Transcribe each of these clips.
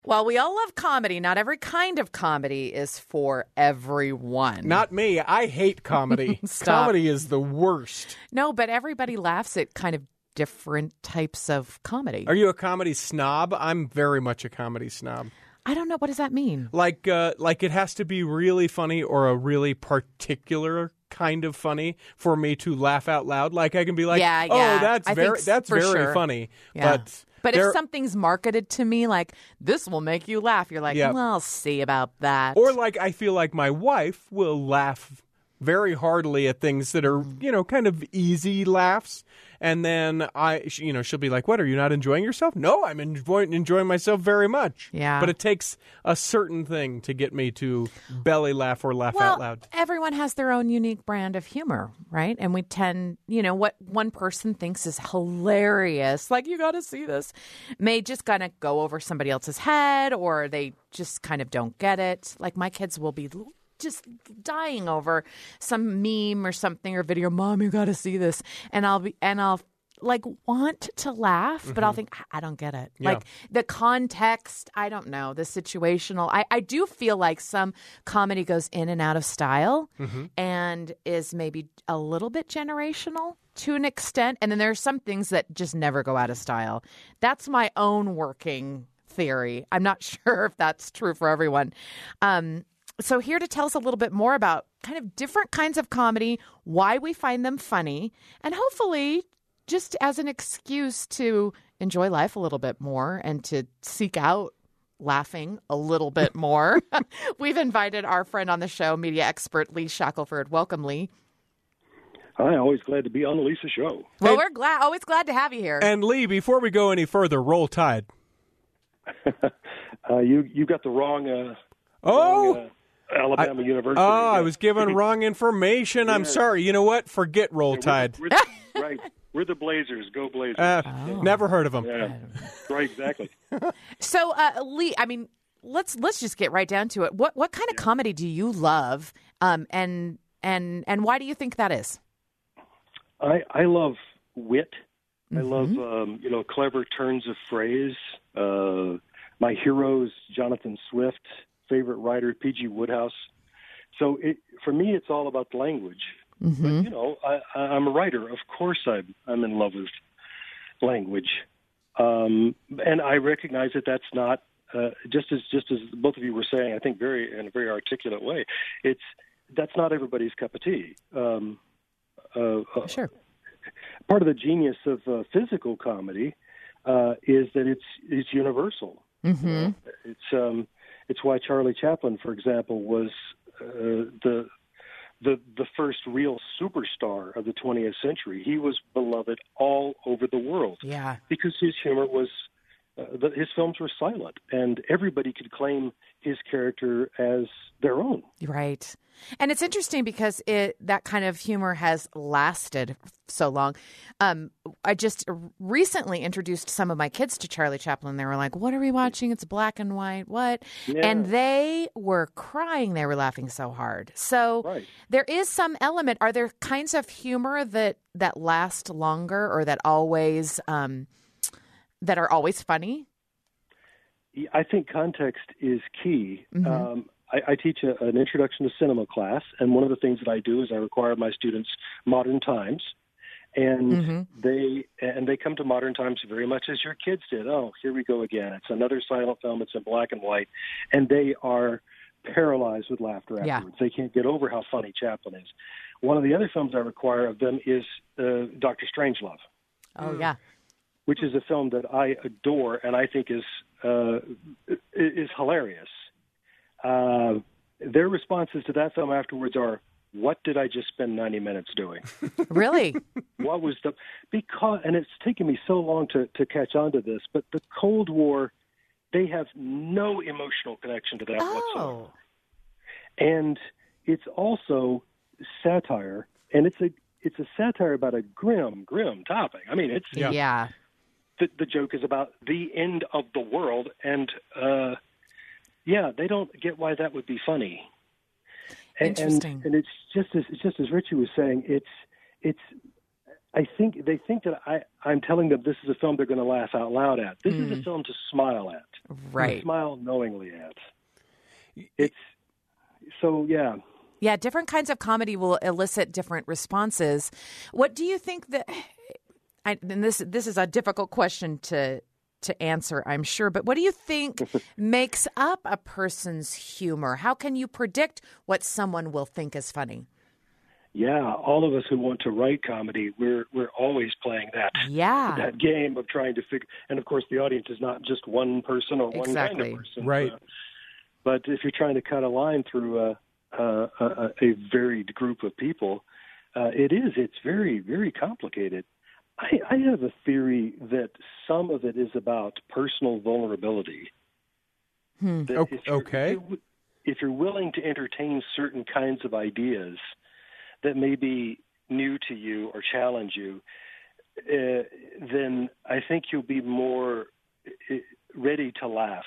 Well, we all love comedy. Not every kind of comedy is for everyone. Not me. I hate comedy. Stop. Comedy is the worst. No, but everybody laughs at kind of different types of comedy. Are you a comedy snob? I'm very much a comedy snob. I don't know. What does that mean? Like it has to be really funny or a really particular kind of funny for me to laugh out loud. Like I can be like, Yeah, oh, yeah. that's very sure. funny. Yeah. But there- if something's marketed to me like, this will make you laugh, you're like, Yeah. well, I'll see about that. Or like I feel like my wife will laugh very heartily at things that are, kind of easy laughs. And then she'll be like, what, are you not enjoying yourself? No, I'm enjoying myself very much. Yeah. But it takes a certain thing to get me to belly laugh or laugh out loud. Everyone has their own unique brand of humor, right? And we tend, what one person thinks is hilarious, like, you got to see this, may just kind of go over somebody else's head, or they just kind of don't get it. Like my kids will be just dying over some meme or something or video. Mom, you got to see this. And I'll like want to laugh, but I'll think, I don't get it. Yeah. Like the context, I don't know, the situational. I do feel like some comedy goes in and out of style and is maybe a little bit generational to an extent. And then there are some things that just never go out of style. That's my own working theory. I'm not sure if that's true for everyone. So here to tell us a little bit more about kind of different kinds of comedy, why we find them funny, and hopefully just as an excuse to enjoy life a little bit more and to seek out laughing a little bit more. We've invited our friend on the show, media expert Lee Shackelford. Welcome, Lee. Hi, always glad to be on the Lisa Show. Well, we're always glad to have you here. And Lee, before we go any further, Roll Tide. You got the wrong. Alabama University. Oh, I was given wrong information. I'm sorry. You know what? Forget Roll Tide. Right. We're the Blazers. Go Blazers. Never heard of them. Yeah. Right, exactly. So, Lee, I mean, let's just get right down to it. What kind of comedy do you love, and why do you think that is? I love wit. I love clever turns of phrase. My hero is Jonathan Swift. Favorite writer, P.G. Wodehouse. So for me, it's all about the language. But, I'm a writer. Of course I'm in love with language. And I recognize that that's not, just as both of you were saying, I think in a very articulate way, that's not everybody's cup of tea. Sure. Part of the genius of physical comedy is that it's universal. Mm-hmm. It's why Charlie Chaplin, for example, was the first real superstar of the 20th century. He was beloved all over the world. Yeah. Because his humor was his films were silent, and everybody could claim his character as their own. Right. And it's interesting because that kind of humor has lasted so long. I just recently introduced some of my kids to Charlie Chaplin. They were like, what are we watching? It's black and white. What? Yeah. And they were crying. They were laughing so hard. So There is some element. Are there kinds of humor that last longer or that always that are always funny? I think context is key. Mm-hmm. I teach an introduction to cinema class, and one of the things that I do is I require my students Modern Times, and they come to Modern Times very much as your kids did. Oh, here we go again. It's another silent film. It's in black and white, and they are paralyzed with laughter afterwards. They can't get over how funny Chaplin is. One of the other films I require of them is Dr. Strangelove. Oh, yeah. Which is a film that I adore and I think is hilarious. Their responses to that film afterwards are, what did I just spend 90 minutes doing? Really? What was and it's taken me so long to catch on to this, but the Cold War, they have no emotional connection to that whatsoever. And it's also satire, and it's a satire about a grim topic. I mean, it's The joke is about the end of the world, and they don't get why that would be funny. Interesting. And it's just as Richie was saying, it's I think they think that I'm telling them this is a film they're going to laugh out loud at. This is a film to smile at, Right? to smile knowingly at. It's so yeah. Yeah, different kinds of comedy will elicit different responses. What do you think that? And this is a difficult question to answer, I'm sure. But what do you think makes up a person's humor? How can you predict what someone will think is funny? Yeah, all of us who want to write comedy, we're always playing that game of trying to figure. And of course, the audience is not just one person or one kind of person, right? But if you're trying to cut a line through a varied group of people, it's very, very complicated. I have a theory that some of it is about personal vulnerability. Okay. If you're willing to entertain certain kinds of ideas that may be new to you or challenge you, then I think you'll be more ready to laugh.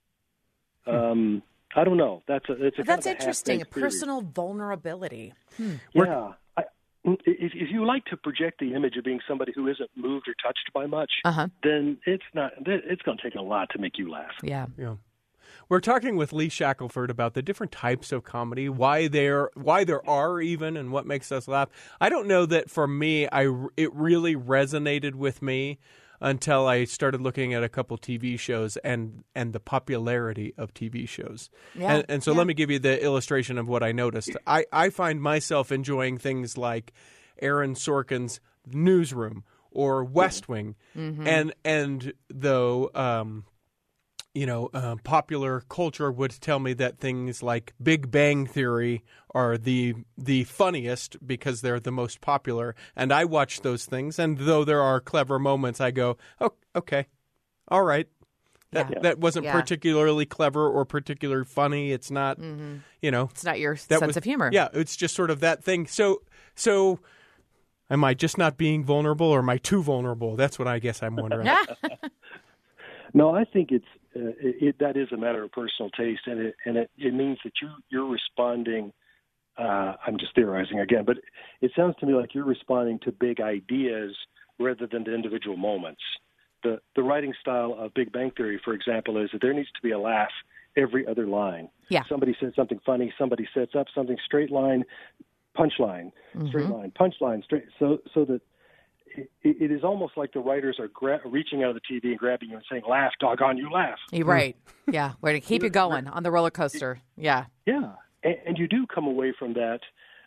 I don't know. That's interesting. Personal vulnerability. Yeah. If you like to project the image of being somebody who isn't moved or touched by much, then it's going to take a lot to make you laugh. Yeah. We're talking with Lee Shackelford about the different types of comedy, why there are even, and what makes us laugh. I don't know that for me, it really resonated with me until I started looking at a couple TV shows and the popularity of TV shows. Yeah. And so let me give you the illustration of what I noticed. I find myself enjoying things like Aaron Sorkin's Newsroom or West Wing, and though popular culture would tell me that things like Big Bang Theory are the funniest because they're the most popular. And I watch those things, and though there are clever moments, I go, oh, okay, all right. That wasn't particularly clever or particularly funny. It's not, It's not your sense of humor. Yeah, it's just sort of that thing. So am I just not being vulnerable, or am I too vulnerable? That's what I guess I'm wondering. No, I think that is a matter of personal taste, and it means that you're responding. I'm just theorizing again, but it sounds to me like you're responding to big ideas rather than to individual moments. The writing style of Big Bang Theory, for example, is that there needs to be a laugh every other line. Yeah. Somebody said something funny, somebody sets up something, straight line, punchline, straight line, punchline, straight. So that it is almost like the writers are reaching out of the TV and grabbing you and saying, "Laugh, doggone you, laugh." You're right. Yeah, we're to keep you going on the roller coaster. Yeah. Yeah, and you do come away from that.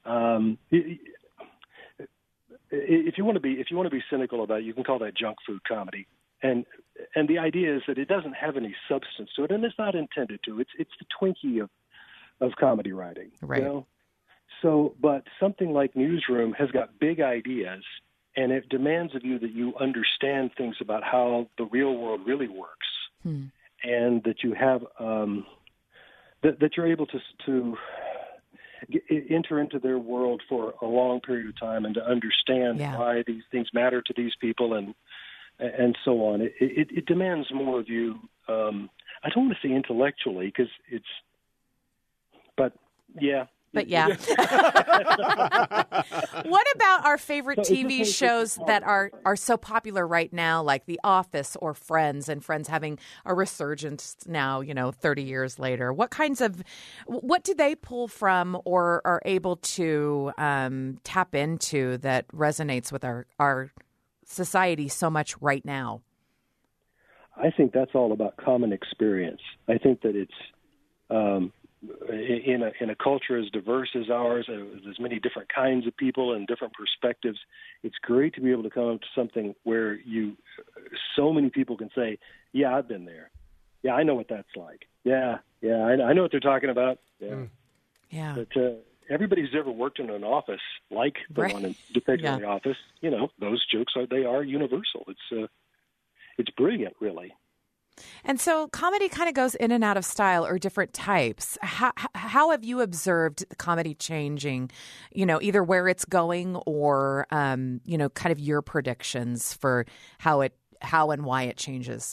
If you want to be cynical about it, you can call that junk food comedy. And the idea is that it doesn't have any substance to it, and it's not intended to. It's the Twinkie of comedy writing. Right. You know? So, but something like Newsroom has got big ideas, and it demands of you that you understand things about how the real world really works, and that you have that you're able to enter into their world for a long period of time and to understand why these things matter to these people and so on. It demands more of you. I don't want to say intellectually because but yeah. What about our favorite TV shows that are so popular right now, like The Office or Friends, and Friends having a resurgence now, 30 years later? What do they pull from or are able to tap into that resonates with our society so much right now? I think that's all about common experience. I think that it's in a culture as diverse as ours, with as many different kinds of people and different perspectives, it's great to be able to come up to something where so many people can say, "Yeah, I've been there. Yeah, I know what that's like. Yeah, I know what they're talking about. Yeah." But everybody who's ever worked in an office like the one depicted in The Office, those jokes are universal. It's brilliant, really. And so comedy kind of goes in and out of style or different types. How have you observed comedy changing, either where it's going or, kind of your predictions for how and why it changes?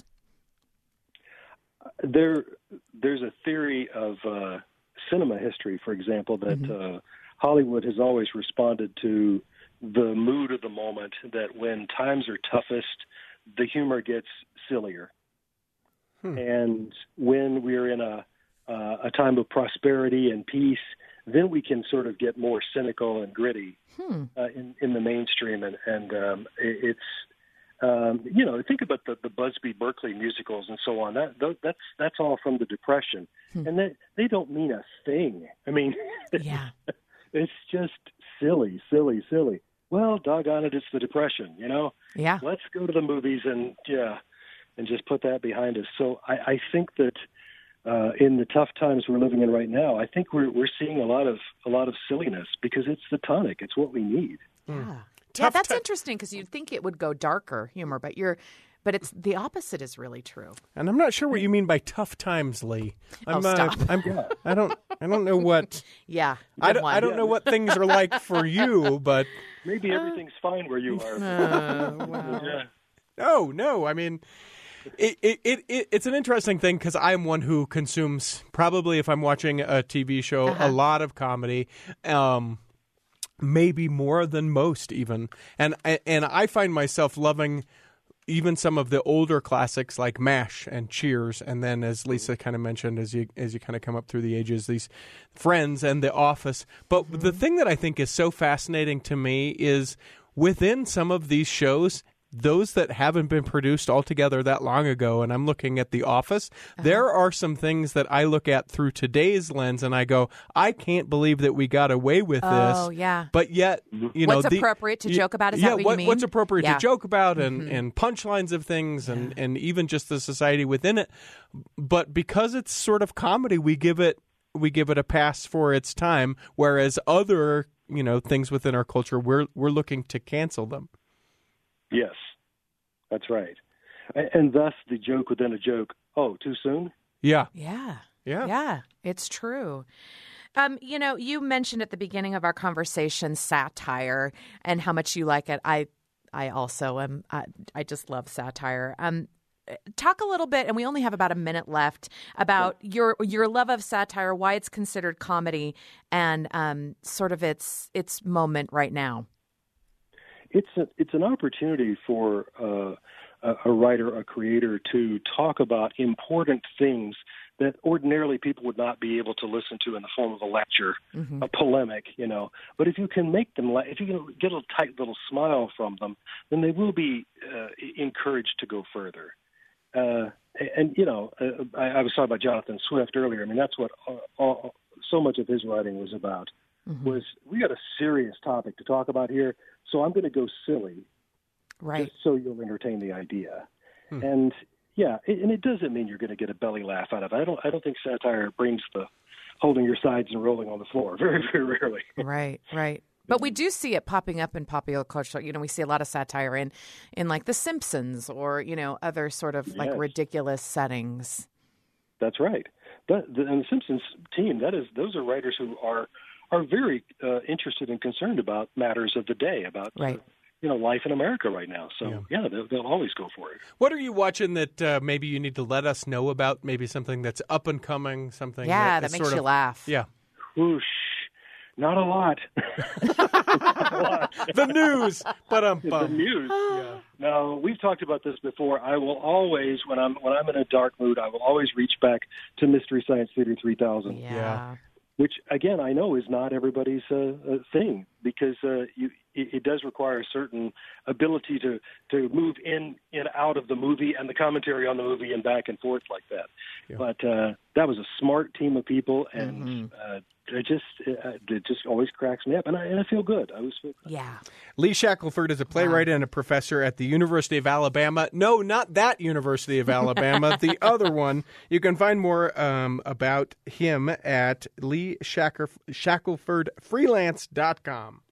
There's a theory of cinema history, for example, that Hollywood has always responded to the mood of the moment, that when times are toughest, the humor gets sillier. And when we're in a time of prosperity and peace, then we can sort of get more cynical and gritty in the mainstream. And it's think about the Busby Berkeley musicals and so on. That's all from the Depression, and they don't mean a thing. I mean, Yeah. it's just silly. Well, doggone it, it's the Depression, Yeah. Let's go to the movies and just put that behind us. So I think that in the tough times we're living in right now, I think we're seeing a lot of silliness because it's the tonic. It's what we need. Yeah. Tough That's ti- interesting because you'd think it would go darker humor, but it's the opposite is really true. And I'm not sure what you mean by tough times, Lee. Stop. I don't know what. Yeah. I good one. don't know what things are like for you, but Maybe everything's fine where you are. Yeah. no. I mean, it's an interesting thing because I'm one who consumes, probably if I'm watching a TV show, a lot of comedy. Maybe more than most even. And I find myself loving even some of the older classics like MASH and Cheers, and then as Lisa kind of mentioned, as you kind of come up through the ages, these Friends and The Office. But the thing that I think is so fascinating to me is within some of these shows, those that haven't been produced altogether that long ago, and I'm looking at The Office, there are some things that I look at through today's lens and I go, I can't believe that we got away with this. Oh, yeah. But yet, What's appropriate to joke about? Is that what you mean? What's appropriate Yeah. to joke about and punchlines of things and even just the society within it. But because it's sort of comedy, we give it a pass for its time, whereas other, things within our culture, we're looking to cancel them. Yes, that's right. And thus the joke within a joke. Oh, too soon? Yeah. Yeah, it's true. You mentioned at the beginning of our conversation satire and how much you like it. I also am. I just love satire. Talk a little bit, and we only have about a minute left, about your love of satire, why it's considered comedy, and sort of its moment right now. It's an opportunity for a writer, a creator, to talk about important things that ordinarily people would not be able to listen to in the form of a lecture, a polemic, But if you can make them, if you can get a tight little smile from them, then they will be encouraged to go further. I was talking about Jonathan Swift earlier. I mean, that's what so much of his writing was about. Was we got a serious topic to talk about here, so I'm going to go silly, right? Just so you'll entertain the idea. And and it doesn't mean you're going to get a belly laugh out of it. I don't think satire brings the holding your sides and rolling on the floor. Very, very rarely. Right. But we do see it popping up in popular culture. We see a lot of satire in like The Simpsons or other sort of like ridiculous settings. That's right. And the Simpsons team, those are writers who are very interested and concerned about matters of the day, about life in America right now. So they'll always go for it. What are you watching that maybe you need to let us know about? Maybe something that's up and coming, something that is makes sort you of, laugh. Yeah. Whoosh. Not a lot. The news. The news. No, we've talked about this before. I will always, when I'm in a dark mood, I will always reach back to Mystery Science Theater 3000. Yeah. Which, again, I know is not everybody's thing, because it does require a certain ability to move in and out of the movie and the commentary on the movie and back and forth like that. Yeah. But that was a smart team of people, and it just always cracks me up, and I feel good. I always feel good. Yeah. Lee Shackelford is a playwright and a professor at the University of Alabama. No, not that University of Alabama, the other one. You can find more about him at LeeShackelfordFreelance.com.